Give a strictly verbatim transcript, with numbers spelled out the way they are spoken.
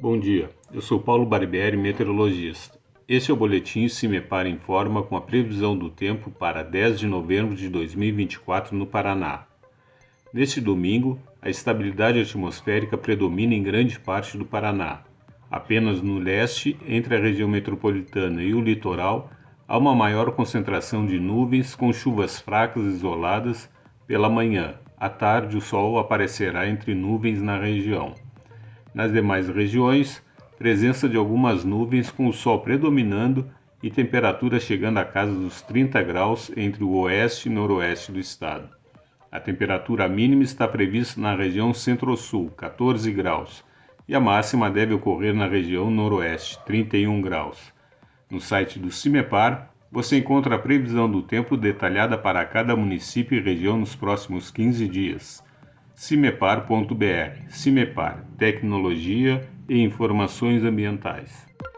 Bom dia, eu sou Paulo Barbieri, meteorologista. Este é o boletim CIMEPAR Informa com a previsão do tempo para dez de novembro de dois mil e vinte e quatro no Paraná. Neste domingo, a estabilidade atmosférica predomina em grande parte do Paraná. Apenas no leste, entre a região metropolitana e o litoral, há uma maior concentração de nuvens com chuvas fracas isoladas pela manhã. À tarde, o sol aparecerá entre nuvens na região. Nas demais regiões, presença de algumas nuvens com o sol predominando e temperatura chegando à casa dos trinta graus entre o oeste e noroeste do estado. A temperatura mínima está prevista na região centro-sul, quatorze graus, e a máxima deve ocorrer na região noroeste, trinta e um graus. No site do CIMEPAR, você encontra a previsão do tempo detalhada para cada município e região nos próximos quinze dias. cimepar ponto br. CIMEPAR, Tecnologia e Informações Ambientais.